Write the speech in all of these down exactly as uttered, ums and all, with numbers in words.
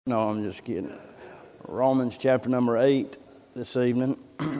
No, I'm just kidding. Romans chapter number eight this evening.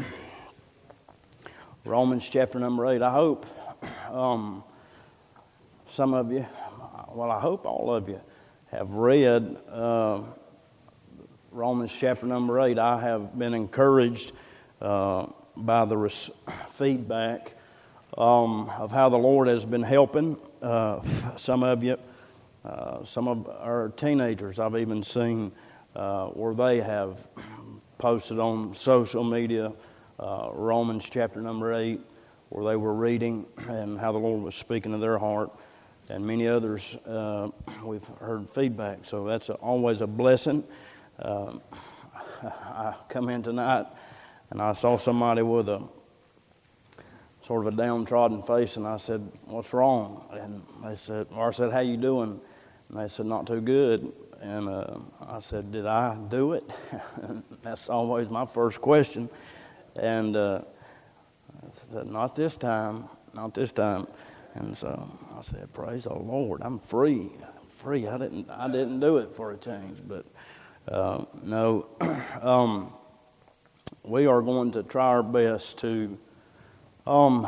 Romans chapter number eight. I hope um, some of you, well, I hope all of you have read uh, Romans chapter number eight. I have been encouraged uh, by the res- feedback um, of how the Lord has been helping uh, some of you. Uh, some of our teenagers I've even seen uh, where they have posted on social media uh, Romans chapter number eight, where they were reading and how the Lord was speaking to their heart, and many others uh, we've heard feedback. So that's a, always a blessing. Uh, I come in tonight and I saw somebody with a sort of a downtrodden face, and I said, "What's wrong?" And they said, or I said, "How you doing?" And they said, "Not too good." And uh, I said, "Did I do it?" That's always my first question. And uh, I said, "Not this time, not this time." And so I said, "Praise the Lord, I'm free, I'm free. I didn't, I didn't do it for a change." But uh, no, um, we are going to try our best to. Um,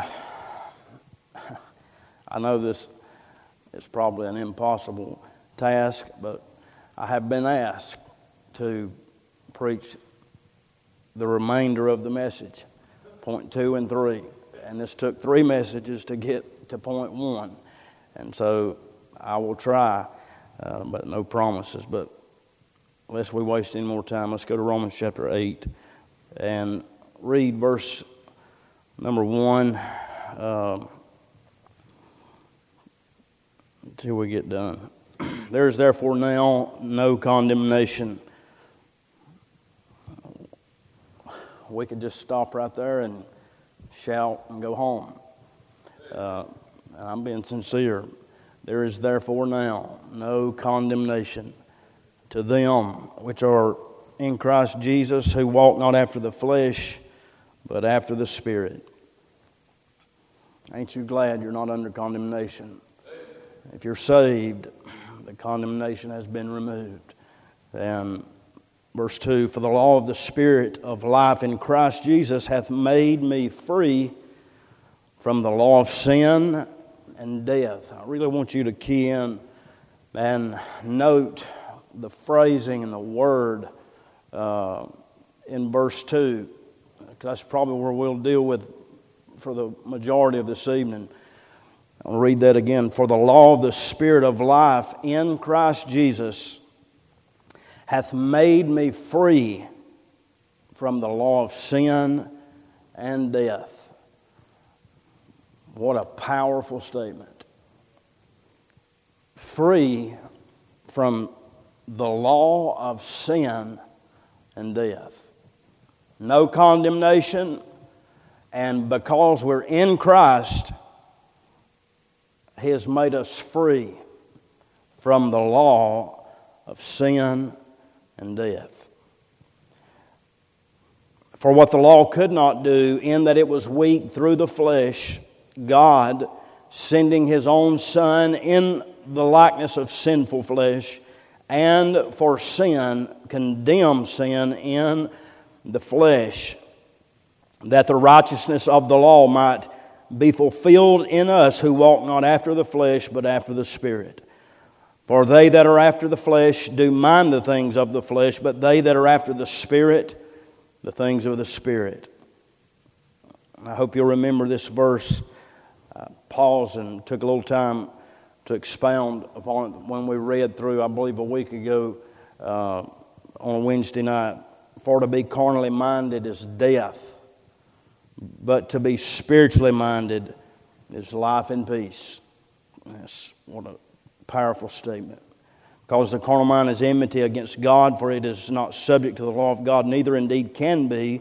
I know this is probably an impossible task, but I have been asked to preach the remainder of the message, point two and three. And this took three messages to get to point one. And so I will try, uh, but no promises. But lest we waste any more time, let's go to Romans chapter eight and read verse number one uh, until we get done. There is therefore now no condemnation. We could just stop right there and shout and go home. Uh, and I'm being sincere. There is therefore now no condemnation to them which are in Christ Jesus, who walk not after the flesh, but after the Spirit. Ain't you glad you're not under condemnation? If you're saved, the condemnation has been removed. And verse two, for the law of the Spirit of life in Christ Jesus hath made me free from the law of sin and death. I really want you to key in and note the phrasing and the word uh, in verse two. That's probably where we'll deal with for the majority of this evening. I'll read that again. For the law of the Spirit of life in Christ Jesus hath made me free from the law of sin and death. What a powerful statement. Free from the law of sin and death. No condemnation, and because we're in Christ, He has made us free from the law of sin and death. For what the law could not do, in that it was weak through the flesh, God, sending His own Son in the likeness of sinful flesh, and for sin, condemned sin in the flesh, that the righteousness of the law might be fulfilled in us who walk not after the flesh, but after the Spirit. For they that are after the flesh do mind the things of the flesh, but they that are after the Spirit, the things of the Spirit. I hope you'll remember this verse. I paused and took a little time to expound upon it when we read through, I believe a week ago, uh, on a Wednesday night. For to be carnally minded is death, but to be spiritually minded is life and peace. That's what a powerful statement. Because the carnal mind is enmity against God, for it is not subject to the law of God, neither indeed can be.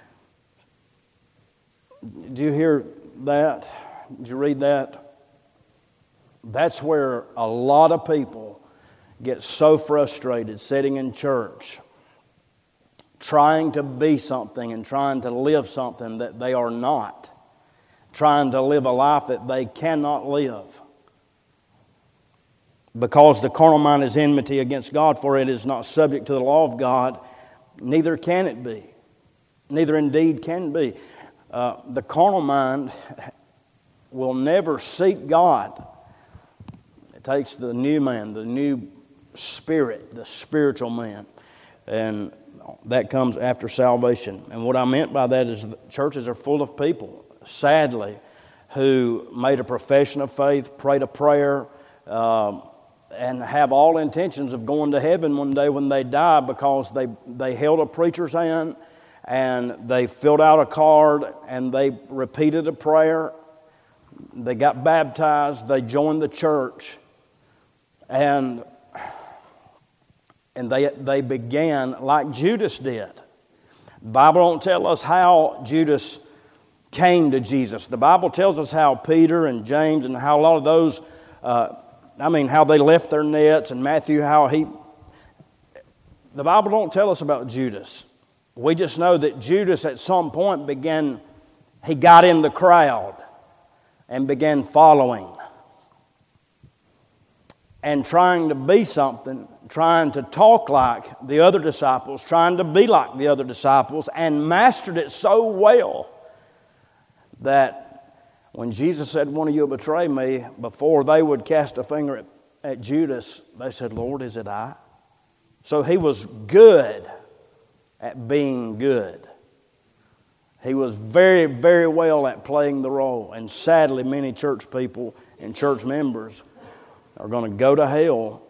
Did you hear that? Did you read that? That's where a lot of people get so frustrated sitting in church, trying to be something and trying to live something that they are not, trying to live a life that they cannot live. Because the carnal mind is enmity against God, for it is not subject to the law of God, neither can it be. Neither indeed can it be. Uh, the carnal mind will never seek God. It takes the new man, the new spirit, the spiritual man, and that comes after salvation. And what I meant by that is that churches are full of people, sadly, who made a profession of faith, prayed a prayer, uh, and have all intentions of going to heaven one day when they die, because they, they held a preacher's hand and they filled out a card and they repeated a prayer. They got baptized. They joined the church. And, and they, they began like Judas did. The Bible don't tell us how Judas came to Jesus. The Bible tells us how Peter and James and how a lot of those... Uh, I mean, how they left their nets, and Matthew, how he... The Bible don't tell us about Judas. We just know that Judas at some point began... He got in the crowd and began following and trying to be something, trying to talk like the other disciples, trying to be like the other disciples, and mastered it so well that when Jesus said, "One of you will betray me," before they would cast a finger at, at Judas, they said, "Lord, is it I?" So he was good at being good. He was very, very well at playing the role. And sadly, many church people and church members are going to go to hell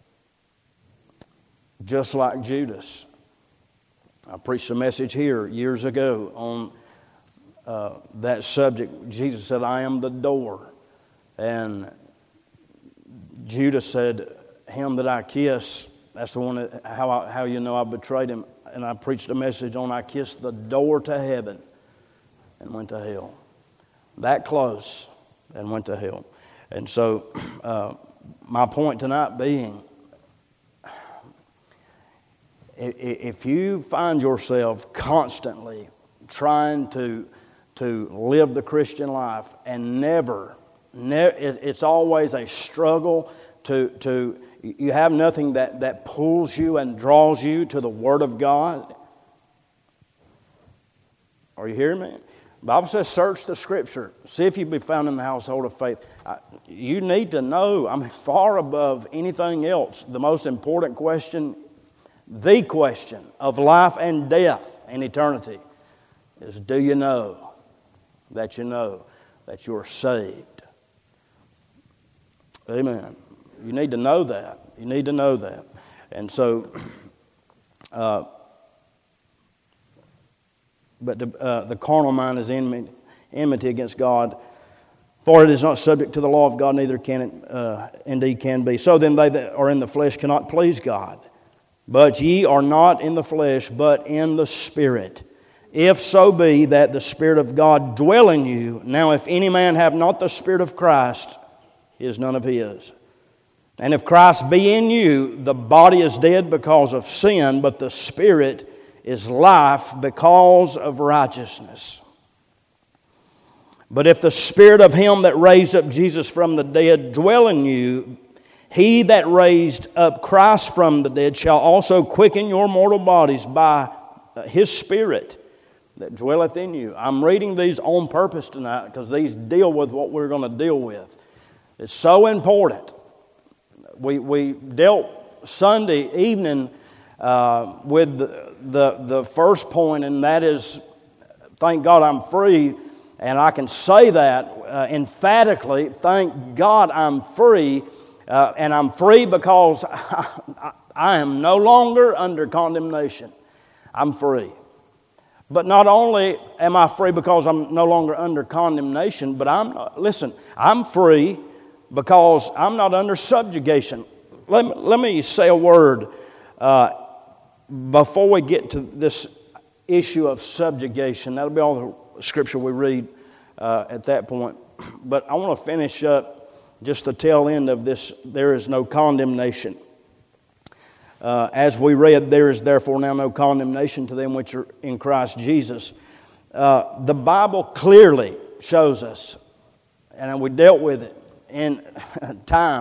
just like Judas. I preached a message here years ago on Uh, that subject. Jesus said, "I am the door." And Judas said, "Him that I kiss," that's the one that, how, I, how you know I betrayed him. And I preached a message on, I kissed the door to heaven and went to hell. That close and went to hell. And so uh, my point tonight being, if you find yourself constantly trying to to live the Christian life and never, never it's always a struggle to, to you have nothing that, that pulls you and draws you to the Word of God. Are you hearing me? The Bible says, search the Scripture. See if you be found in the household of faith. You need to know, I mean, far above anything else, the most important question, the question of life and death and eternity is, do you know that you know that you're saved? Amen. You need to know that. You need to know that. And so, uh, but the, uh, the carnal mind is enmity, enmity against God, for it is not subject to the law of God, neither can it uh, indeed can be. So then they that are in the flesh cannot please God. But ye are not in the flesh, but in the Spirit. If so be that the Spirit of God dwell in you. Now if any man have not the Spirit of Christ, he is none of his. And if Christ be in you, the body is dead because of sin, but the Spirit is life because of righteousness. But if the Spirit of Him that raised up Jesus from the dead dwell in you, He that raised up Christ from the dead shall also quicken your mortal bodies by His Spirit that dwelleth in you. I'm reading these on purpose tonight because these deal with what we're going to deal with. It's so important. We we dealt Sunday evening uh, with the, the the first point, and that is, thank God I'm free, and I can say that uh, emphatically. Thank God I'm free, uh, and I'm free because I, I, I am no longer under condemnation. I'm free. But not only am I free because I'm no longer under condemnation, but I'm not, listen, I'm free because I'm not under subjugation. Let me, let me say a word uh, before we get to this issue of subjugation. That'll be all the scripture we read uh, at that point. But I want to finish up just the tail end of this. There is no condemnation. Uh, as we read, there is therefore now no condemnation to them which are in Christ Jesus. Uh, the Bible clearly shows us, and we dealt with it in time,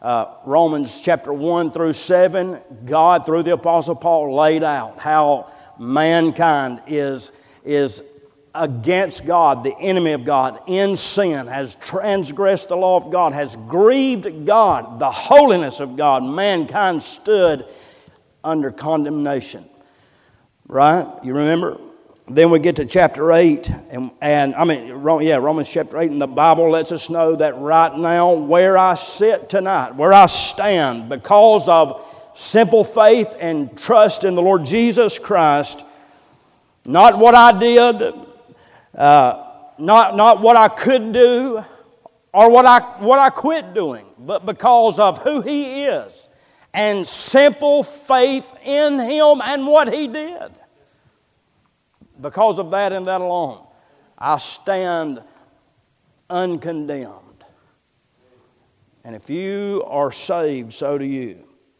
Uh, Romans chapter one through seven, God, through the Apostle Paul, laid out how mankind is, is against God, the enemy of God, in sin, has transgressed the law of God, has grieved God, the holiness of God. Mankind stood under condemnation. Right? You remember? Then we get to chapter eight, and, and I mean, yeah, Romans chapter eight, and the Bible lets us know that right now, where I sit tonight, where I stand, because of simple faith and trust in the Lord Jesus Christ, not what I did, uh, not, not what I could do, or what I, what I quit doing, but because of who He is, and simple faith in Him and what He did. Because of that and that alone, I stand uncondemned. And if you are saved, so do you.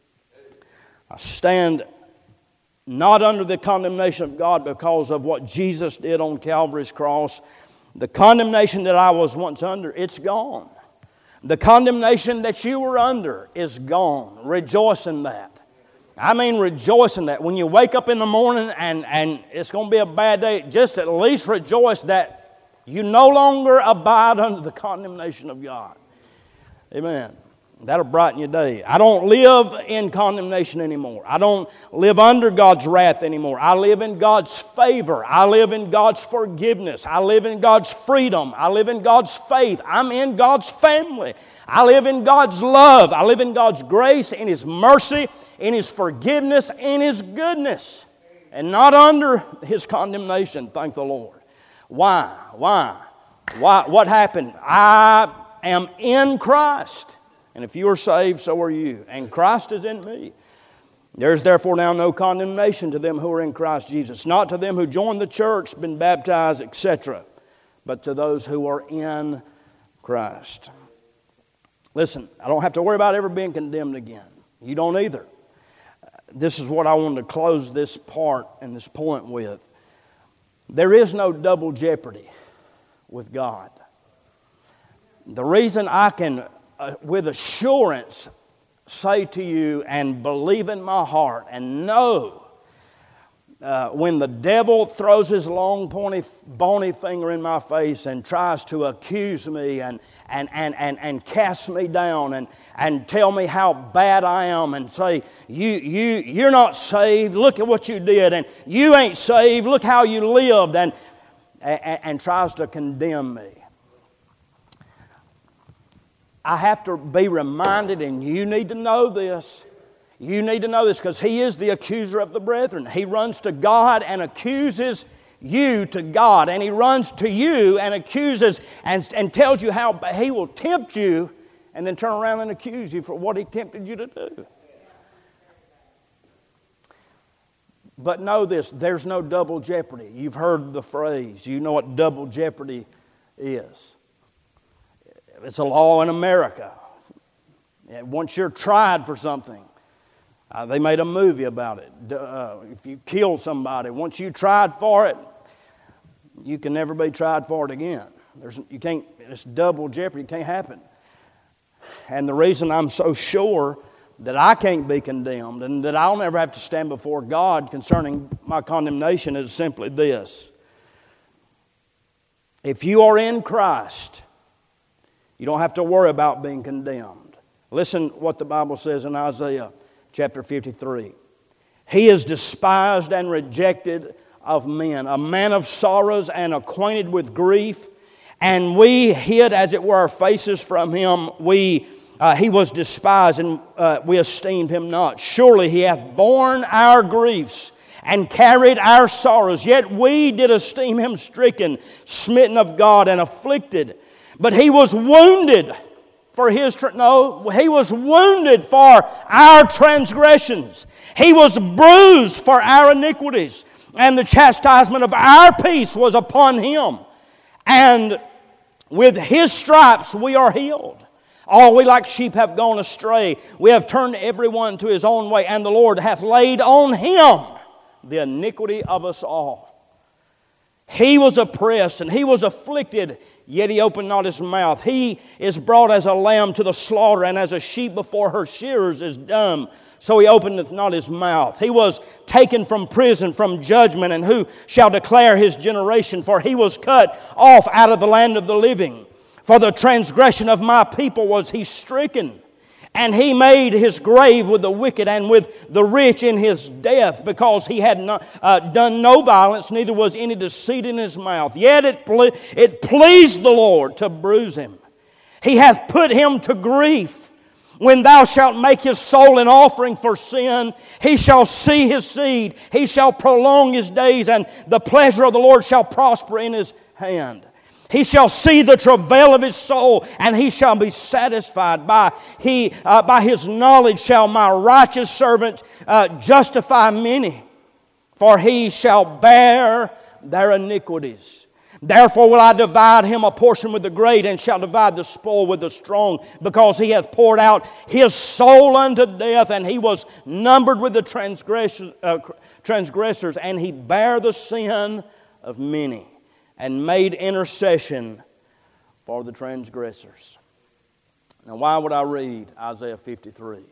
I stand not under the condemnation of God because of what Jesus did on Calvary's cross. The condemnation that I was once under, it's gone. The condemnation that you were under is gone. Rejoice in that. I mean, rejoice in that. When you wake up in the morning and, and it's going to be a bad day, just at least rejoice that you no longer abide under the condemnation of God. Amen. That'll brighten your day. I don't live in condemnation anymore. I don't live under God's wrath anymore. I live in God's favor. I live in God's forgiveness. I live in God's freedom. I live in God's faith. I'm in God's family. I live in God's love. I live in God's grace, in His mercy, in His forgiveness, in His goodness. And not under His condemnation, thank the Lord. Why? Why? Why? What happened? I am in Christ. And if you are saved, so are you. And Christ is in me. There is therefore now no condemnation to them who are in Christ Jesus. Not to them who joined the church, been baptized, et cetera. But to those who are in Christ. Listen, I don't have to worry about ever being condemned again. You don't either. This is what I wanted to close this part and this point with. There is no double jeopardy with God. The reason I can Uh, with assurance say to you and believe in my heart and know uh, when the devil throws his long pointy bony finger in my face and tries to accuse me and and and and, and cast me down and, and tell me how bad I am and say you you you're not saved, look at what you did, and you ain't saved, look how you lived, and and, and tries to condemn me. I have to be reminded, and you need to know this. You need to know this because He is the accuser of the brethren. He runs to God and accuses you to God. And He runs to you and accuses and, and tells you how He will tempt you and then turn around and accuse you for what He tempted you to do. But know this, there's no double jeopardy. You've heard the phrase. You know what double jeopardy is. It's a law in America. Once you're tried for something, uh, they made a movie about it. Uh, if you kill somebody, once you tried for it, you can never be tried for it again. There's, you can't. It's double jeopardy. It can't happen. And the reason I'm so sure that I can't be condemned and that I'll never have to stand before God concerning my condemnation is simply this: if you are in Christ, you don't have to worry about being condemned. Listen what the Bible says in Isaiah chapter fifty-three. He is despised and rejected of men, a man of sorrows and acquainted with grief. And we hid, as it were, our faces from Him. We, uh, he was despised, and uh, we esteemed Him not. Surely He hath borne our griefs and carried our sorrows. Yet we did esteem Him stricken, smitten of God, and afflicted. But He was wounded for His... Tra- no, He was wounded for our transgressions. He was bruised for our iniquities. And the chastisement of our peace was upon Him. And with His stripes we are healed. All we like sheep have gone astray. We have turned everyone to his own way. And the Lord hath laid on Him the iniquity of us all. He was oppressed and He was afflicted, yet He opened not His mouth. He is brought as a lamb to the slaughter, and as a sheep before her shearers is dumb, so He openeth not His mouth. He was taken from prison, from judgment, and who shall declare His generation? For He was cut off out of the land of the living. For the transgression of my people was He stricken. And He made His grave with the wicked and with the rich in His death, because He had not, uh, done no violence, neither was any deceit in His mouth. Yet it, ple- it pleased the Lord to bruise Him. He hath put Him to grief. When thou shalt make His soul an offering for sin, He shall see His seed. He shall prolong His days, and the pleasure of the Lord shall prosper in His hand. He shall see the travail of His soul, and He shall be satisfied. By, he, uh, by His knowledge shall my righteous servant uh, justify many, for He shall bear their iniquities. Therefore will I divide him a portion with the great, and shall divide the spoil with the strong, because he hath poured out his soul unto death, and he was numbered with the transgressors, uh, transgressors and he bare the sin of many, and made intercession for the transgressors. Now, why would I read Isaiah fifty-three?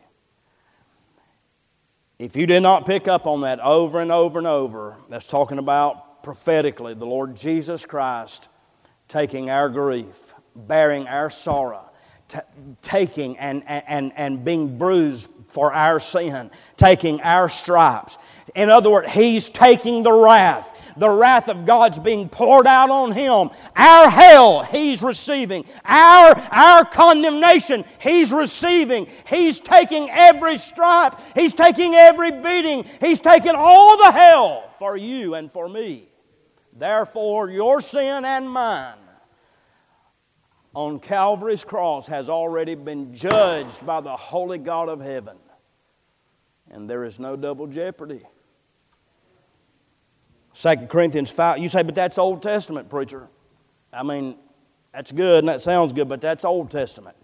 If you did not pick up on that over and over and over, that's talking about prophetically the Lord Jesus Christ taking our grief, bearing our sorrow, t- taking and, and, and being bruised for our sin, taking our stripes. In other words, He's taking the wrath. The wrath of God's being poured out on Him. Our hell, He's receiving. Our, our condemnation, He's receiving. He's taking every stripe. He's taking every beating. He's taking all the hell for you and for me. Therefore, your sin and mine on Calvary's cross has already been judged by the holy God of heaven. And there is no double jeopardy. Second Corinthians five, you say, but that's Old Testament, preacher. I mean, that's good and that sounds good, but that's Old Testament.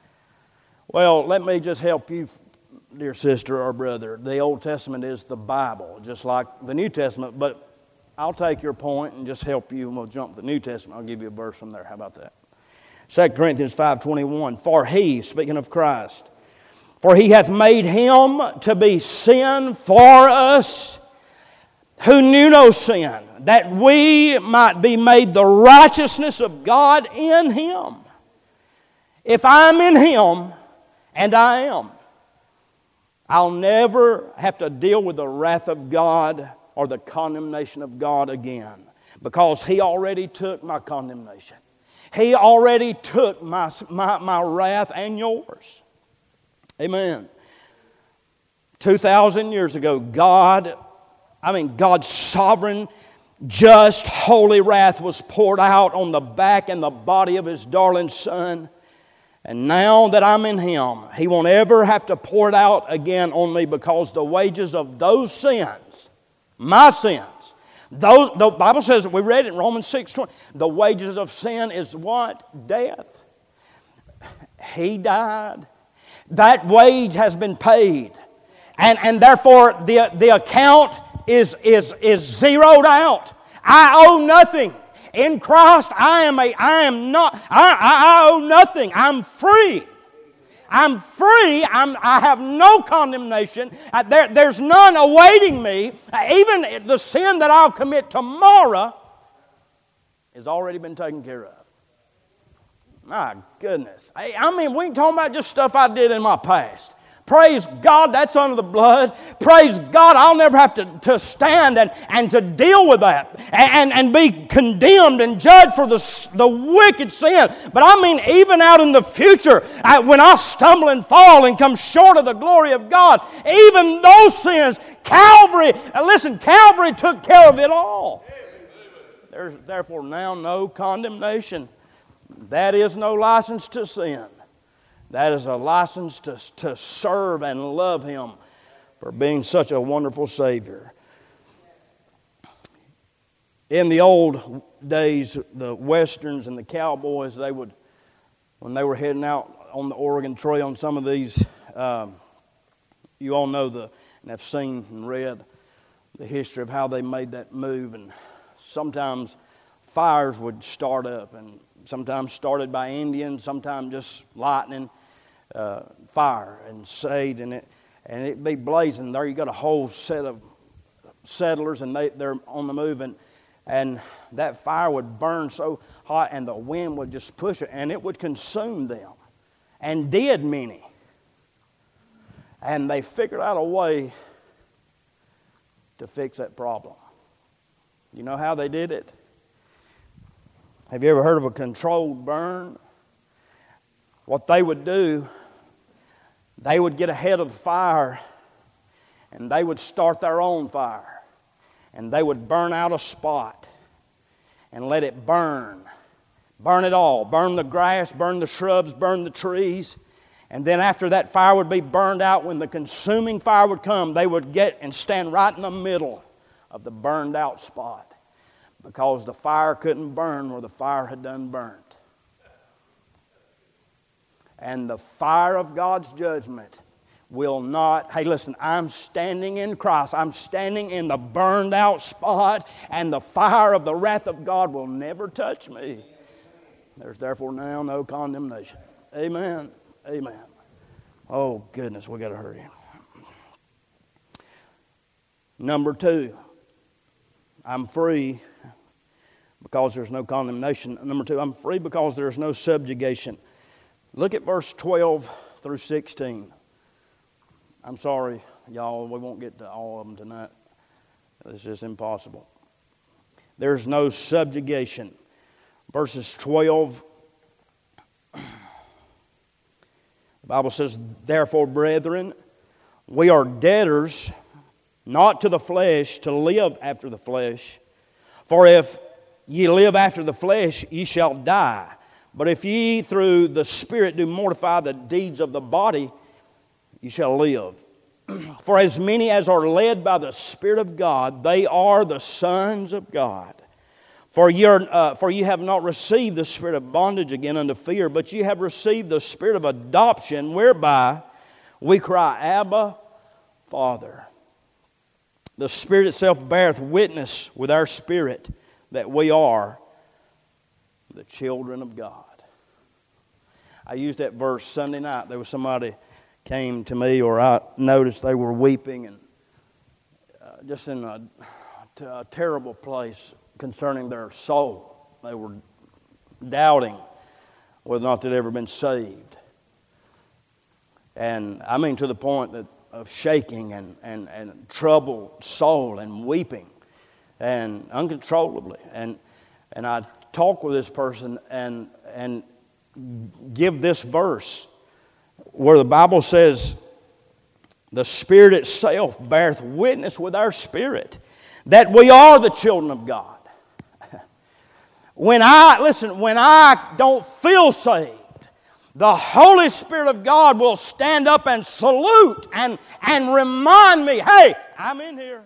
Well, let me just help you, dear sister or brother. The Old Testament is the Bible, just like the New Testament, but I'll take your point and just help you, and we'll jump to the New Testament. I'll give you a verse from there. How about that? Second Corinthians five twenty-one, for He, speaking of Christ, for He hath made Him to be sin for us who knew no sin, that we might be made the righteousness of God in Him. If I'm in Him, and I am, I'll never have to deal with the wrath of God or the condemnation of God again, because He already took my condemnation. He already took my, my, my wrath and yours. Amen. Two thousand years ago, God, I mean God's sovereign, just, holy wrath was poured out on the back and the body of His darling Son. And now that I'm in Him, He won't ever have to pour it out again on me, because the wages of those sins, my sins, those, the Bible says, we read it in Romans six twenty, the wages of sin is what? Death. He died. That wage has been paid. And, and therefore the, the account is, is, is zeroed out. I owe nothing. In Christ, I am a, I am not, I, I, I owe nothing. I'm free. I'm free. I'm, I have no condemnation. Uh, there, there's none awaiting me. Uh, even the sin that I'll commit tomorrow has already been taken care of. My goodness. I, I mean, we can talk about just stuff I did in my past. Praise God, that's under the blood. Praise God, I'll never have to, to stand and, and to deal with that and, and be condemned and judged for the, the wicked sin. But I mean, even out in the future, I, when I stumble and fall and come short of the glory of God, even those sins, Calvary, listen, Calvary took care of it all. There's therefore now no condemnation. That is no license to sin. That is a license to, to serve and love Him for being such a wonderful Savior. In the old days, the Westerns and the cowboys, they would, when they were heading out on the Oregon Trail on some of these, um, you all know the, and have seen and read the history of how they made that move. And sometimes fires would start up, and sometimes started by Indians, sometimes just lightning, uh, fire and sage, and it and it'd be blazing. There you got a whole set of settlers, and they, they're on the move, and, and that fire would burn so hot, and the wind would just push it, and it would consume them, and did many. And they figured out a way to fix that problem. You know how they did it? Have you ever heard of a controlled burn? What they would do, they would get ahead of the fire, and they would start their own fire. And they would burn out a spot and let it burn. Burn it all. Burn the grass, burn the shrubs, burn the trees. And then after that fire would be burned out, when the consuming fire would come, they would get and stand right in the middle of the burned out spot, because the fire couldn't burn where the fire had done burnt. And the fire of God's judgment will not, hey listen, I'm standing in Christ. I'm standing in the burned out spot, and the fire of the wrath of God will never touch me. There's therefore now no condemnation. Amen. Amen. Oh goodness, we got to hurry. Number two, I'm free because there's no condemnation. Number two, I'm free because there's no subjugation. Look at verse twelve through sixteen. I'm sorry, y'all, we won't get to all of them tonight. It's just impossible. There's no subjugation. Verses twelve, the Bible says, therefore, brethren, we are debtors, not to the flesh, to live after the flesh. For if ye live after the flesh, ye shall die. But if ye through the Spirit do mortify the deeds of the body, ye shall live. For as many as are led by the Spirit of God, they are the sons of God. For ye, are, uh, for ye have not received the spirit of bondage again unto fear, but ye have received the spirit of adoption, whereby we cry, Abba, Father. The Spirit itself beareth witness with our spirit that we are the children of God. I used that verse Sunday night. There was somebody came to me, or I noticed they were weeping and uh, just in a, a terrible place concerning their soul. They were doubting whether or not they'd ever been saved. And I mean to the point that of shaking and, and, and troubled soul and weeping and uncontrollably. And and I talk with this person and and give this verse where the Bible says, the Spirit itself beareth witness with our spirit that we are the children of God. When I, listen, when I don't feel saved, the Holy Spirit of God will stand up and salute and, and remind me, hey, I'm in here.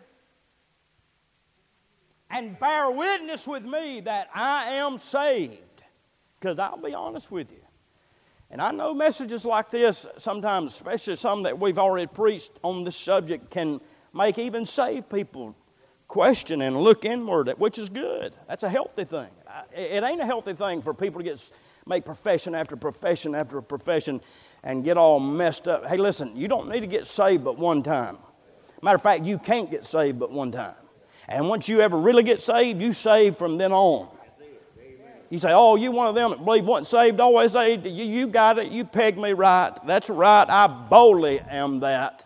And bear witness with me that I am saved. Because I'll be honest with you. And I know messages like this sometimes, especially some that we've already preached on this subject, can make even saved people question and look inward, which is good. That's a healthy thing. It ain't a healthy thing for people to get make profession after profession after profession and get all messed up. Hey, listen, you don't need to get saved but one time. Matter of fact, you can't get saved but one time. And once you ever really get saved, you saved from then on. You say, oh, you one of them that believe once saved, always saved. You, you got it. You pegged me right. That's right. I boldly am that.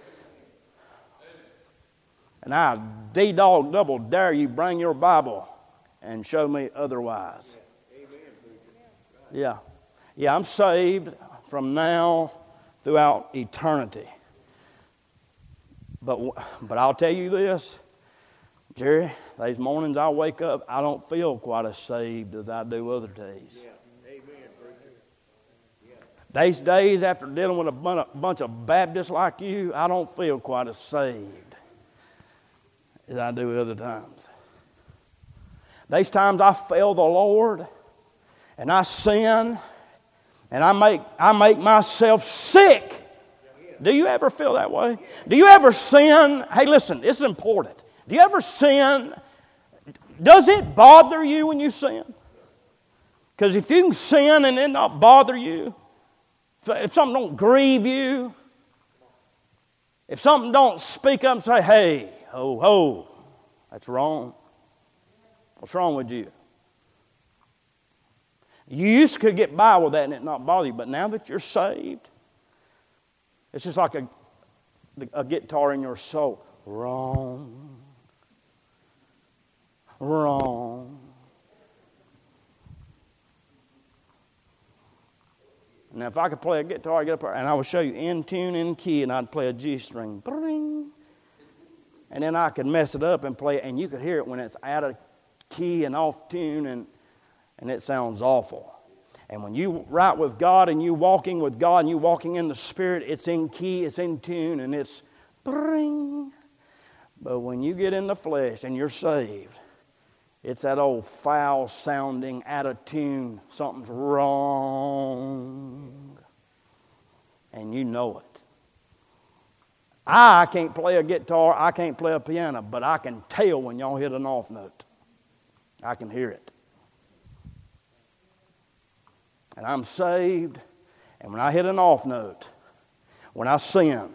And I D-dog double dare you bring your Bible and show me otherwise. Yeah. Yeah, I'm saved from now throughout eternity. But, but I'll tell you this, Jerry, these mornings I wake up, I don't feel quite as saved as I do other days. Yeah. Amen. Yeah. These days, after dealing with a bunch of Baptists like you, I don't feel quite as saved as I do other times. These times I fail the Lord, and I sin, and I make I make myself sick. Do you ever feel that way? Do you ever sin? Hey, listen, it's important. Do you ever sin Does it bother you when you sin? Because if you can sin and it not bother you, if something don't grieve you, if something don't speak up and say, hey, ho, ho, that's wrong. What's wrong with you? You used to get by with that and it not bother you, but now that you're saved, it's just like a, a guitar in your soul. Wrong. Wrong. Now, if I could play a guitar, I'd get up there, and I would show you in tune, in key, and I'd play a G string. Bring. And then I could mess it up and play it, and you could hear it when it's out of key and off tune, and, and it sounds awful. And when you write with God, and you walking with God, and you walking in the Spirit, it's in key, it's in tune, and it's bring. But when you get in the flesh and you're saved, it's that old foul-sounding, out-of-tune, something's wrong. And you know it. I can't play a guitar, I can't play a piano, but I can tell when y'all hit an off note. I can hear it. And I'm saved, and when I hit an off note, when I sin,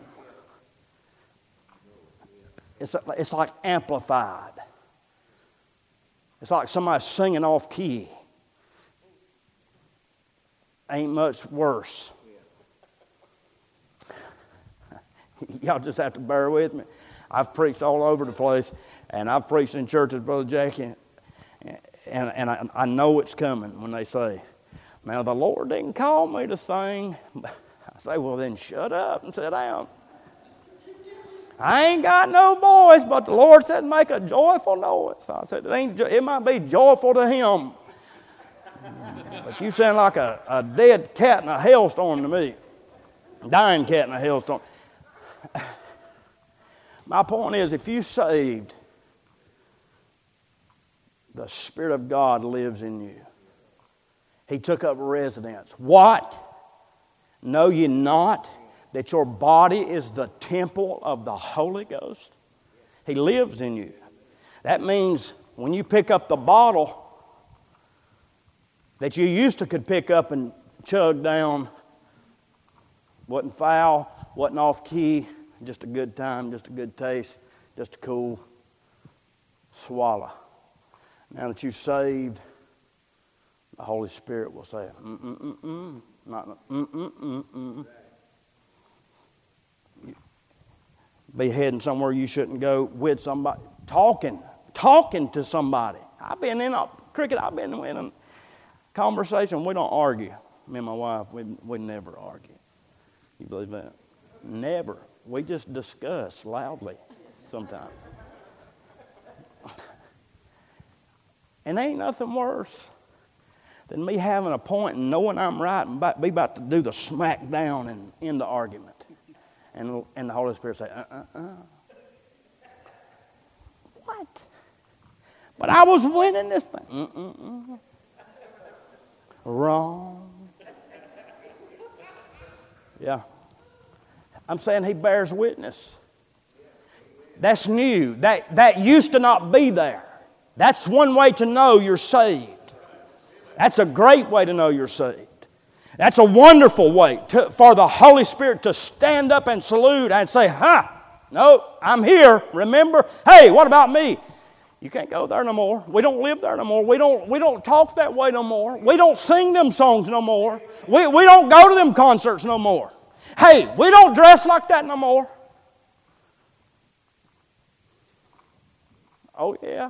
it's, it's like amplified. It's like somebody singing off key. Ain't much worse. Y'all just have to bear with me. I've preached all over the place, and I've preached in churches, Brother Jackie, and, and, and I, I know it's coming when they say, now the Lord didn't call me to sing. I say, well then shut up and sit down. I ain't got no voice, but the Lord said make a joyful noise. I said, it, ain't, it might be joyful to him. But you sound like a, a dead cat in a hailstorm to me. Dying cat in a hailstorm. My point is, if you saved, the Spirit of God lives in you. He took up residence. What? Know ye not that your body is the temple of the Holy Ghost? He lives in you. That means when you pick up the bottle that you used to could pick up and chug down, wasn't foul, wasn't off key, just a good time, just a good taste, just a cool swallow. Now that you're saved, the Holy Spirit will say, mm-mm-mm-mm, not mm-mm-mm-mm. Be heading somewhere you shouldn't go with somebody, talking, talking to somebody. I've been in a cricket, I've been in a conversation. We don't argue. Me and my wife, we, we never argue. You believe that? Never. We just discuss loudly sometimes. And ain't nothing worse than me having a point and knowing I'm right and be about to do the smack down and end the argument. And, and the Holy Spirit say, uh-uh-uh. What? But I was winning this thing. Mm-mm-mm. Wrong. Yeah. I'm saying he bears witness. That's new. That, that used to not be there. That's one way to know you're saved. That's a great way to know you're saved. That's a wonderful way to, for the Holy Spirit to stand up and salute and say, huh, no, I'm here, remember? Hey, what about me? You can't go there no more. We don't live there no more. We don't, we don't talk that way no more. We don't sing them songs no more. We, we don't go to them concerts no more. Hey, we don't dress like that no more. Oh, yeah.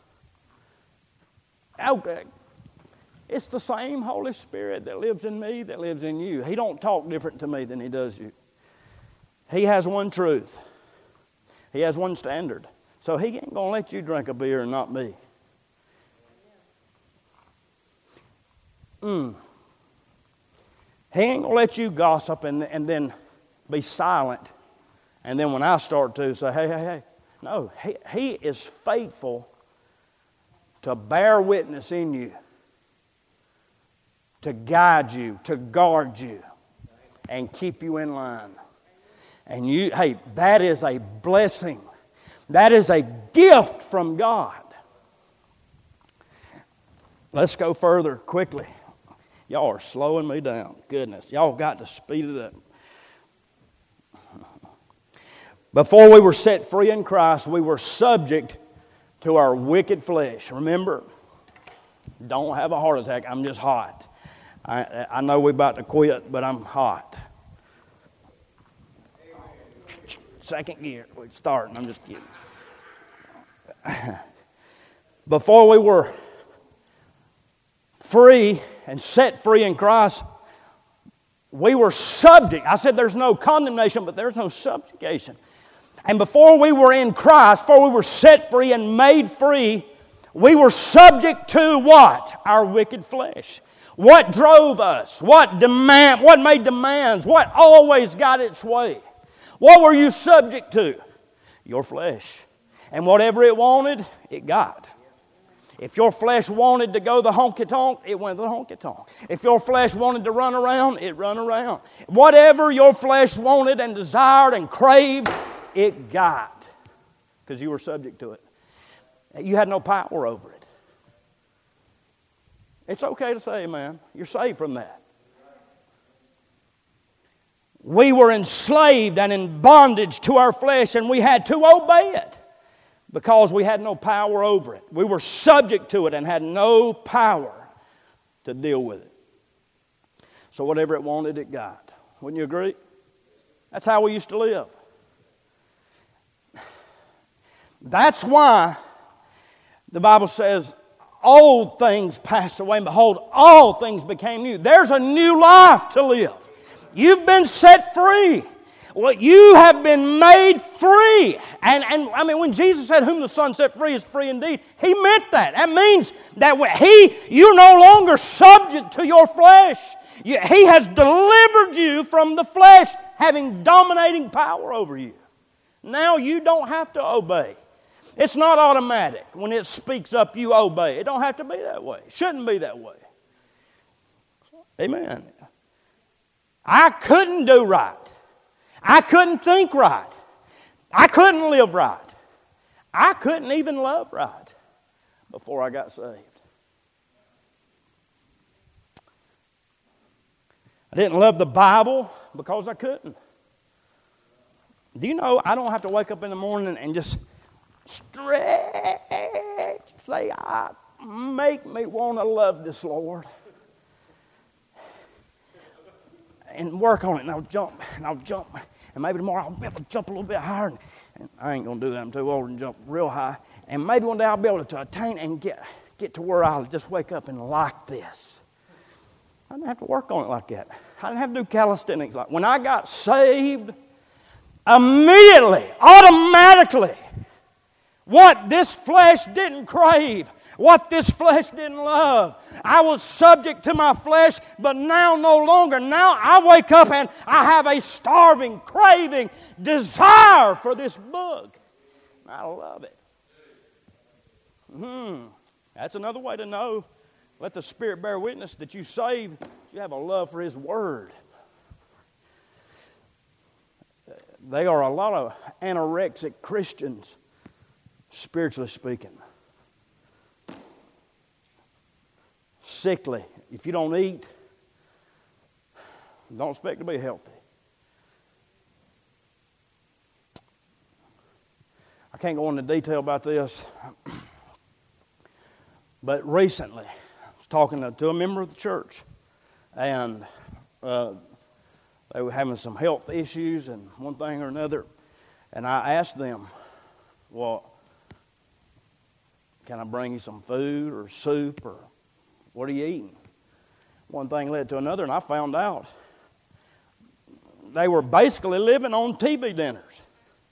Okay. It's the same Holy Spirit that lives in me that lives in you. He don't talk different to me than he does you. He has one truth. He has one standard. So he ain't going to let you drink a beer and not me. Mm. He ain't going to let you gossip and, and then be silent. And then when I start to say, hey, hey, hey. No, he, he is faithful to bear witness in you, to guide you, to guard you, and keep you in line. And you, hey, that is a blessing. That is a gift from God. Let's go further quickly. Y'all are slowing me down. Goodness, y'all got to speed it up. Before we were set free in Christ, we were subject to our wicked flesh. Remember, don't have a heart attack. I'm just hot. I, I know we're about to quit, but I'm hot. Second gear. We're starting. I'm just kidding. Before we were free and set free in Christ, we were subject. I said there's no condemnation, but there's no subjugation. And before we were in Christ, before we were set free and made free, we were subject to what? Our wicked flesh. What drove us? What demand? What made demands? What always got its way? What were you subject to? Your flesh. And whatever it wanted, it got. If your flesh wanted to go the honky-tonk, it went the honky-tonk. If your flesh wanted to run around, it run around. Whatever your flesh wanted and desired and craved, it got. Because you were subject to it. You had no power over it. It's okay to say, man, you're saved from that. We were enslaved and in bondage to our flesh, and we had to obey it because we had no power over it. We were subject to it and had no power to deal with it. So whatever it wanted, it got. Wouldn't you agree? That's how we used to live. That's why the Bible says, old things passed away, and behold, all things became new. There's a new life to live. You've been set free. Well, you have been made free. And, and I mean, when Jesus said, whom the Son set free is free indeed, He meant that. That means that he, you're no longer subject to your flesh. You, he has delivered you from the flesh, having dominating power over you. Now you don't have to obey. It's not automatic. When it speaks up, you obey. It don't have to be that way. It shouldn't be that way. Amen. I couldn't do right. I couldn't think right. I couldn't live right. I couldn't even love right before I got saved. I didn't love the Bible because I couldn't. Do you know I don't have to wake up in the morning and just stretch, say, I, make me want to love this Lord. And work on it, and I'll jump, and I'll jump. And maybe tomorrow I'll be able to jump a little bit higher. And, and I ain't going to do that. I'm too old and jump real high. And maybe one day I'll be able to attain and get, get to where I'll just wake up and like this. I didn't have to work on it like that. I didn't have to do calisthenics like that. When I got saved, immediately, automatically, what this flesh didn't crave, what this flesh didn't love. I was subject to my flesh, but now no longer. Now I wake up and I have a starving, craving desire for this book. I love it. Hmm. That's another way to know. Let the Spirit bear witness that you saved. You have a love for His Word. There are a lot of anorexic Christians, spiritually speaking. Sickly. If you don't eat, don't expect to be healthy. I can't go into detail about this, but recently I was talking to, to a member of the church, and uh, they were having some health issues and one thing or another, and I asked them, well, can I bring you some food or soup or what are you eating? One thing led to another, and I found out they were basically living on T V dinners,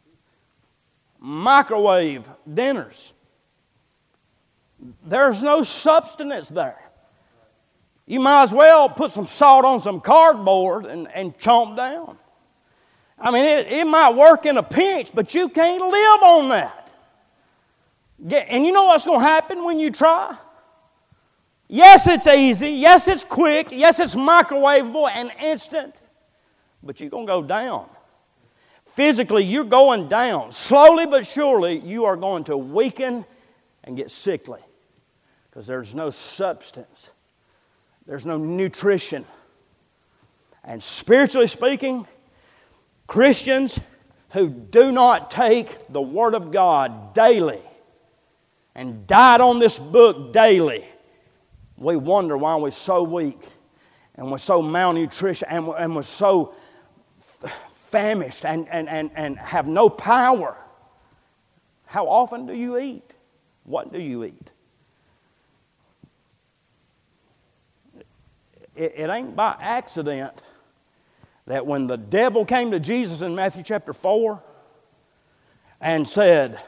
microwave dinners. There's no substance there. You might as well put some salt on some cardboard and, and chomp down. I mean, it, it might work in a pinch, but you can't live on that. Get, and you know what's going to happen when you try? Yes, it's easy. Yes, it's quick. Yes, it's microwavable and instant. But you're going to go down. Physically, you're going down. Slowly but surely, you are going to weaken and get sickly. because there's no substance. There's no nutrition. And spiritually speaking, Christians who do not take the Word of God daily and died on this book daily, we wonder why we're so weak and we're so malnutrition and we're, and we're so famished and, and, and, and have no power. How often do you eat? What do you eat? It, it ain't by accident that when the devil came to Jesus in Matthew chapter four and said,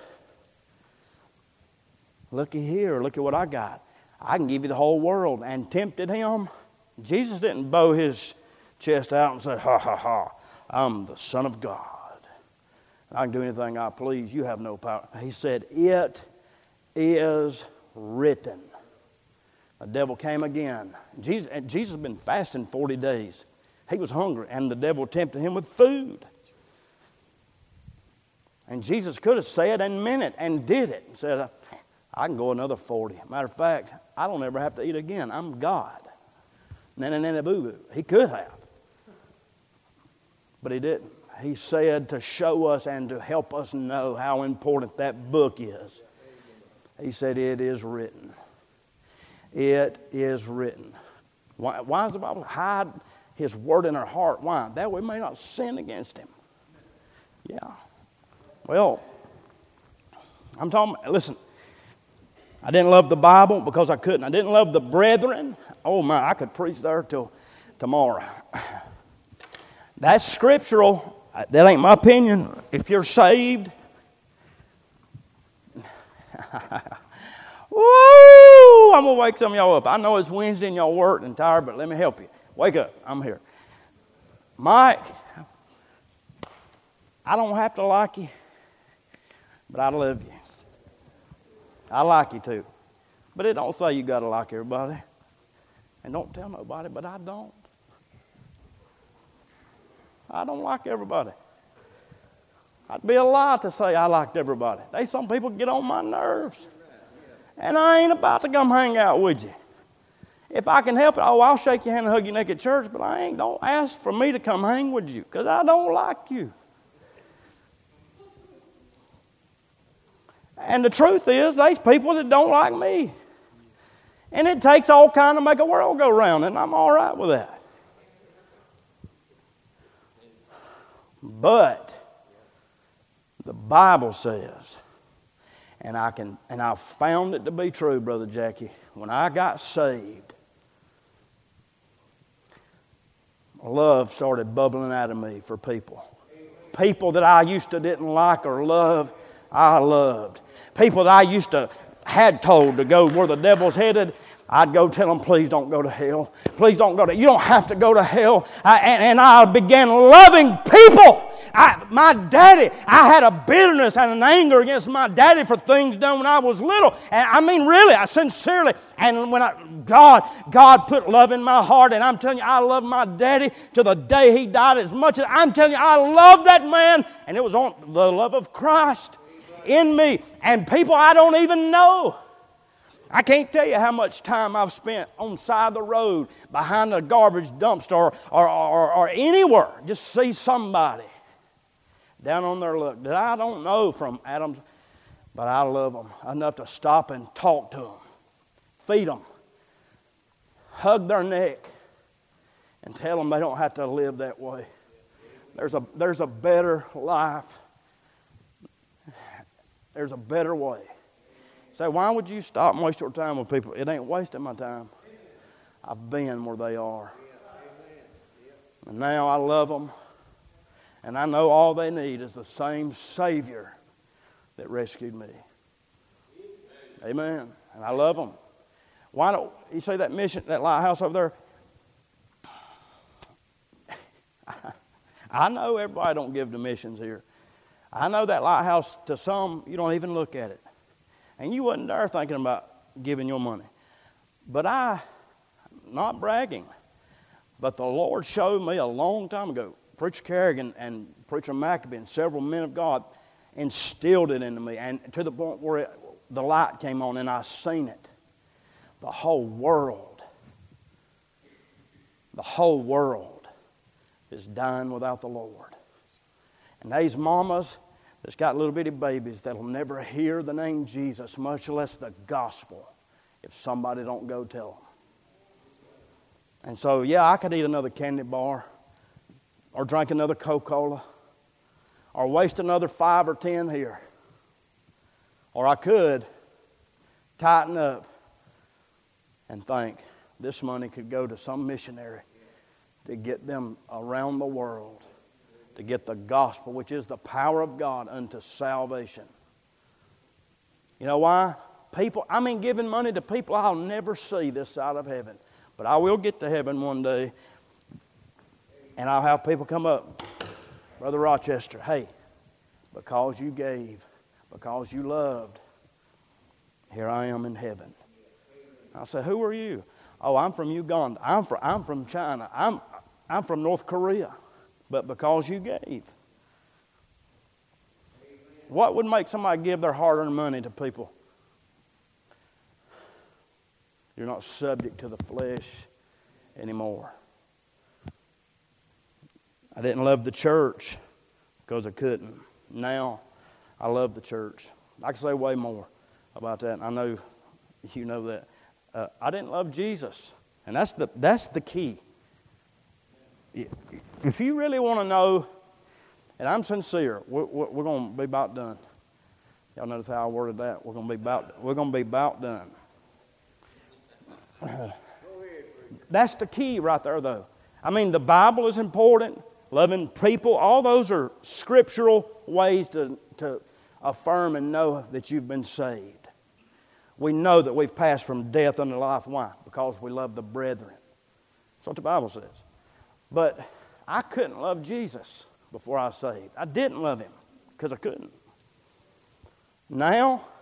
looky here, look at what I got. I can give you the whole world, and tempted him, Jesus didn't bow his chest out and say, ha, ha, ha, I'm the Son of God. I can do anything I please. You have no power. He said, it is written. The devil came again. Jesus, Jesus had been fasting forty days. He was hungry, and the devil tempted him with food. And Jesus could have said and meant it and did it. And said, I can go another forty. Matter of fact, I don't ever have to eat again. I'm God. Nana, nana, boo, boo. He could have. But he didn't. He said to show us and to help us know how important that book is. He said, it is written. It is written. Why, why does the Bible hide His word in our heart? Why? That we may not sin against Him. Yeah. Well, I'm talking, listen, I didn't love the Bible because I couldn't. I didn't love the brethren. Oh my, I could preach there till tomorrow. That's scriptural. That ain't my opinion. If you're saved, woo! I'm going to wake some of y'all up. I know it's Wednesday and y'all work and tired, but let me help you. Wake up. I'm here. Mike, I don't have to like you, but I love you. I like you too. But it don't say you got to like everybody. And don't tell nobody, but I don't. I don't like everybody. I'd be a lie to say I liked everybody. There's some people get on my nerves. And I ain't about to come hang out with you. If I can help it, oh, I'll shake your hand and hug your neck at church, but I ain't, don't ask for me to come hang with you because I don't like you. And the truth is, there's people that don't like me. And it takes all kind to make a world go round, and I'm all right with that. But the Bible says, and I can, and I found it to be true, Brother Jackie. When I got saved, love started bubbling out of me for people. People that I used to didn't like or love, I loved. People that I used to had told to go where the devil's headed, I'd go tell them, please don't go to hell. Please don't go to, you don't have to go to hell. I, and, and I began loving people. I, my daddy, I had a bitterness and an anger against my daddy for things done when I was little. And I mean, really, I sincerely. And when I, God, God put love in my heart. And I'm telling you, I love my daddy to the day he died as much as I'm telling you, I love that man. And it was on the love of Christ in me. And people I don't even know. I can't tell you how much time I've spent on the side of the road, behind a garbage dumpster, or, or, or, or anywhere. Just see somebody down on their luck that I don't know from Adams, but I love them enough to stop and talk to them, feed them, hug their neck, and tell them they don't have to live that way. There's a, there's a better life. There's a better way. Say, why would you stop and waste your time with people? It ain't wasting my time. I've been where they are. And now I love them. And I know all they need is the same Savior that rescued me. Amen. And I love them. Why don't you see that mission, that lighthouse over there? I know everybody don't give to missions here. I know that lighthouse, to some, you don't even look at it. And you wasn't there thinking about giving your money. But I, not bragging, but the Lord showed me a long time ago. Preacher Kerrigan and Preacher Maccabee and several men of God instilled it into me. And to the point where it, the light came on and I seen it. The whole world, the whole world is dying without the Lord. And these mamas that's got little bitty babies that'll never hear the name Jesus, much less the gospel, if somebody don't go tell them. And so, yeah, I could eat another candy bar or drink another Coca-Cola or waste another five or ten here. Or I could tighten up and think this money could go to some missionary to get them around the world, to get the gospel, which is the power of God unto salvation. You know why? People, I mean giving money to people I'll never see this side of heaven. But I will get to heaven one day, and I'll have people come up. Brother Rochester, hey, because you gave, because you loved, here I am in heaven. I'll say, who are you? Oh, I'm from Uganda. I'm from, I'm from China. I'm, I'm from North Korea. But because you gave. What would make somebody give their hard-earned money to people? You're not subject to the flesh anymore. I didn't love the church because I couldn't. Now, I love the church. I can say way more about that. I know you know that. Uh, I didn't love Jesus. And that's the, that's the key. If you really want to know, and I'm sincere, we're, we're going to be about done. Y'all notice how I worded that? We're going to be about, we're going to be about done. That's the key right there, though. I mean, the Bible is important. Loving people, all those are scriptural ways to, to affirm and know that you've been saved. We know that we've passed from death unto life. Why? Because we love the brethren. That's what the Bible says. But I couldn't love Jesus before I was saved. I didn't love Him because I couldn't. Now,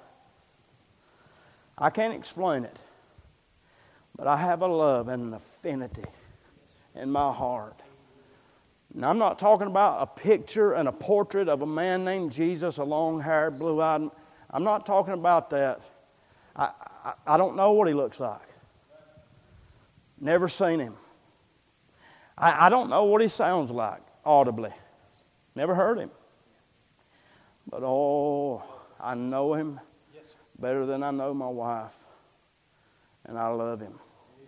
I can't explain it. But I have a love and an affinity in my heart. Now, I'm not talking about a picture and a portrait of a man named Jesus, a long-haired, blue-eyed. I'm not talking about that. I, I, I don't know what he looks like. Never seen him. I, I don't know what he sounds like audibly. Never heard him. But, oh, I know him better than I know my wife. And I love him.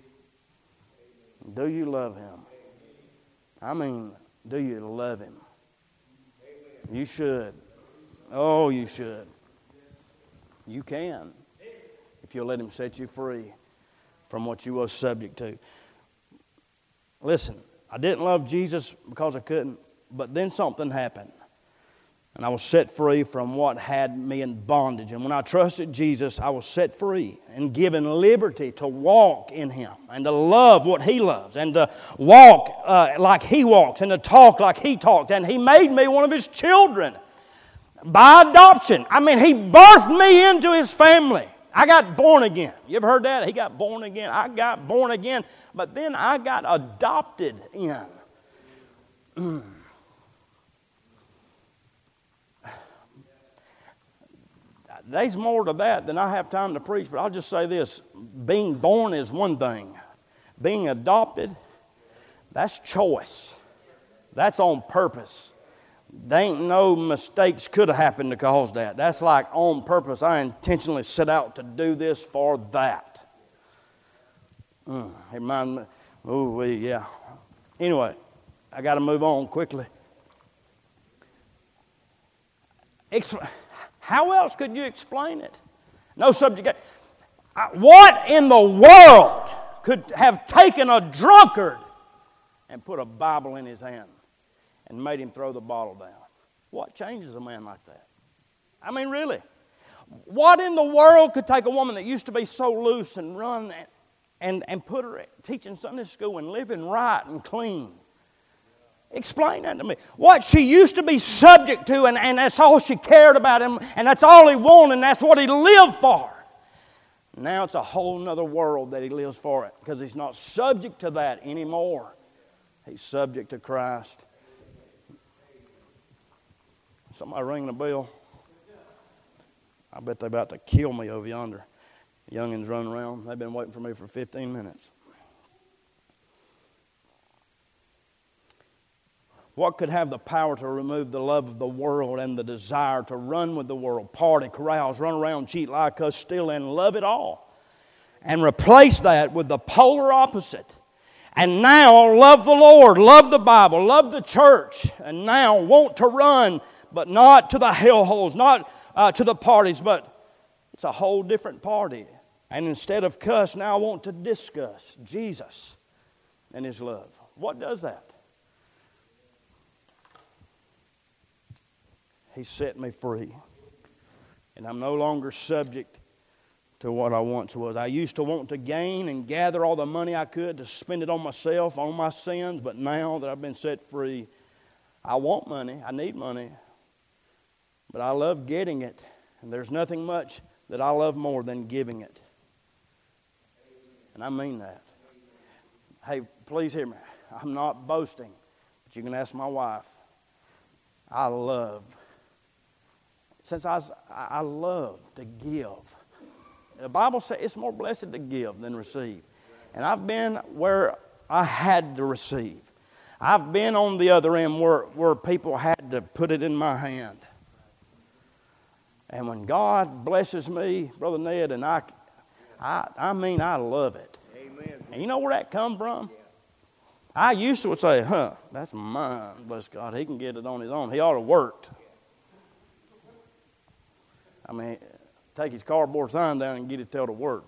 Do you love him? I mean, do you love him? You should. Oh, you should. You can. If you'll let him set you free from what you was subject to. Listen, I didn't love Jesus because I couldn't, but then something happened. And I was set free from what had me in bondage. And when I trusted Jesus, I was set free and given liberty to walk in Him and to love what He loves and to walk uh, like He walks and to talk like He talked. And He made me one of His children by adoption. I mean, He birthed me into His family. I got born again. You ever heard that? He got born again. I got born again, but then I got adopted in. There's more to that than I have time to preach, but I'll just say this. Being born is one thing. Being adopted, that's choice. That's on purpose. There ain't no mistakes could have happened to cause that. That's like on purpose. I intentionally set out to do this for that. Mm, it reminds me, oh, yeah. Anyway, I got to move on quickly. Expl- How else could you explain it? No subject. What in the world could have taken a drunkard and put a Bible in his hand and made him throw the bottle down? What changes a man like that? I mean, really. What in the world could take a woman that used to be so loose and run and, and, and put her teaching Sunday school and living right and clean? Explain that to me. What she used to be subject to, and, and that's all she cared about him, and that's all he wanted, and that's what he lived for. Now it's a whole other world that he lives for it, because he's not subject to that anymore. He's subject to Christ. Somebody ringing a bell. I bet they're about to kill me over yonder. Youngins running around. They've been waiting for me for fifteen minutes. What could have the power to remove the love of the world and the desire to run with the world, party, carouse, run around, cheat, lie, cuss, steal, and love it all? And replace that with the polar opposite. And now love the Lord, love the Bible, love the church, and now want to run, but not to the hellholes, not uh, to the parties, but it's a whole different party. And instead of cuss, now I want to discuss Jesus and His love. What does that? He set me free. And I'm no longer subject to what I once was. I used to want to gain and gather all the money I could to spend it on myself, on my sins. But now that I've been set free, I want money. I need money. But I love getting it. And there's nothing much that I love more than giving it. And I mean that. Hey, please hear me. I'm not boasting. But you can ask my wife. I love Since I, was, I love to give. The Bible says it's more blessed to give than receive. And I've been where I had to receive. I've been on the other end where, where people had to put it in my hand. And when God blesses me, Brother Ned, and I, I, I mean I love it. Amen. And you know where that come from? Yeah. I used to say, huh, that's mine, bless God. He can get it on his own. He ought to have worked. I mean, take his cardboard sign down and get it tell to work.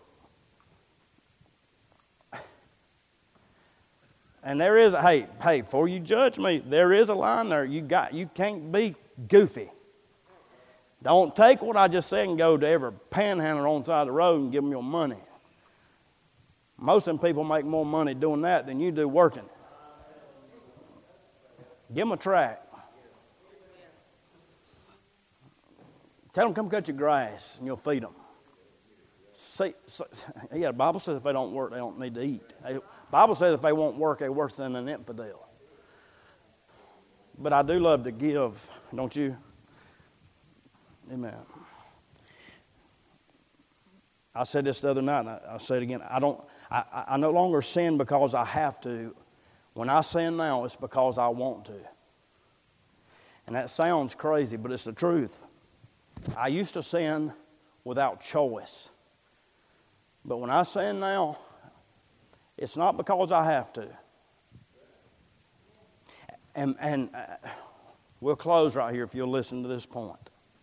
And there is a, hey, hey, before you judge me, there is a line there. You got, you can't be goofy. Don't take what I just said and go to every panhandler on the side of the road and give them your money. Most of them people make more money doing that than you do working. Give them a tract. Tell them, come cut your grass, and you'll feed them. See, see, yeah, the Bible says if they don't work, they don't need to eat. The Bible says if they won't work, they're worse than an infidel. But I do love to give, don't you? Amen. I said this the other night, and I, I'll say it again. I don't. I, I no longer sin because I have to. When I sin now, it's because I want to. And that sounds crazy, but it's the truth. I used to sin without choice. But when I sin now, it's not because I have to. And, and uh, we'll close right here if you'll listen to this point.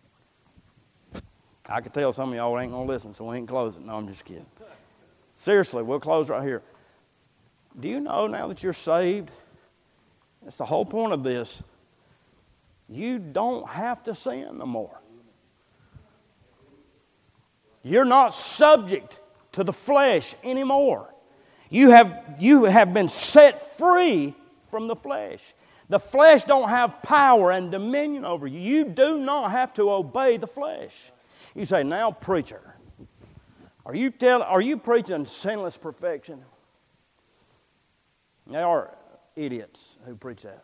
I can tell some of y'all ain't going to listen, so we ain't closing. No, I'm just kidding. Seriously, we'll close right here. Do you know now that you're saved? That's the whole point of this. You don't have to sin no more. You're not subject to the flesh anymore. You have, you have been set free from the flesh. The flesh don't have power and dominion over you. You do not have to obey the flesh. You say, now preacher, are you, tell, are you preaching sinless perfection? There are idiots who preach that.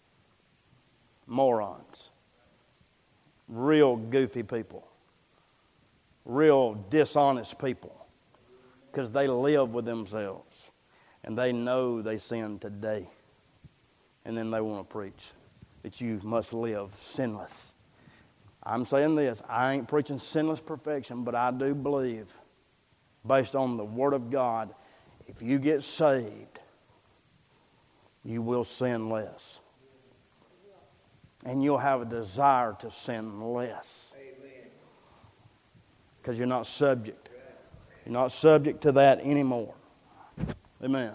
Morons. Real goofy people. Real dishonest people. Because they live with themselves. And they know they sin today. And then they want to preach that you must live sinless. I'm saying this. I ain't preaching sinless perfection, but I do believe, based on the Word of God, if you get saved, you will sin less. And you'll have a desire to sin less. Because you're not subject. You're not subject to that anymore. Amen.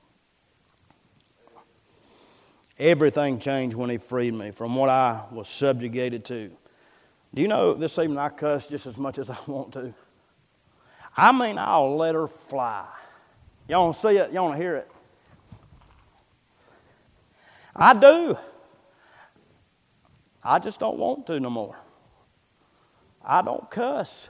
Everything changed when He freed me from what I was subjugated to. Do you know this evening I cuss just as much as I want to? I mean, I'll let her fly. Y'all want to see it? Y'all want to hear it? I do. I just don't want to no more. I don't cuss.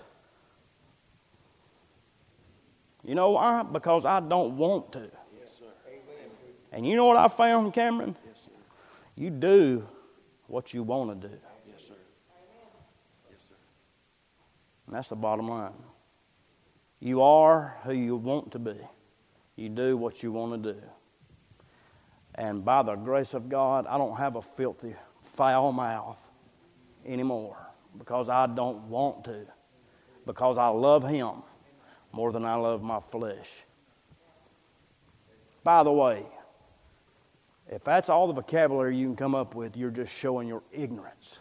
You know why? Because I don't want to. Yes, sir. And you know what I found, Cameron? Yes, sir. You do what you want to do. Yes, sir. Yes, sir. And that's the bottom line. You are who you want to be. You do what you want to do. And by the grace of God, I don't have a filthy, foul mouth anymore because I don't want to. Because I love Him more than I love my flesh. By the way, if that's all the vocabulary you can come up with, you're just showing your ignorance.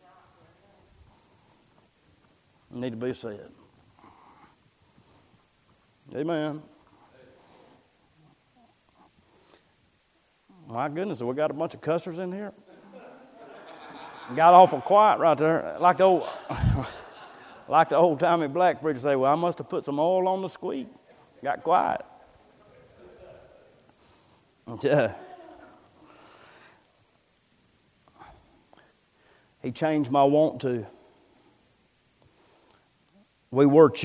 It need to be said. Amen. My goodness, we got a bunch of cussers in here. Got awful quiet right there, like the old, like the old timey black preacher say. Well, I must have put some oil on the squeak. Got quiet. Uh, he changed my want to. We were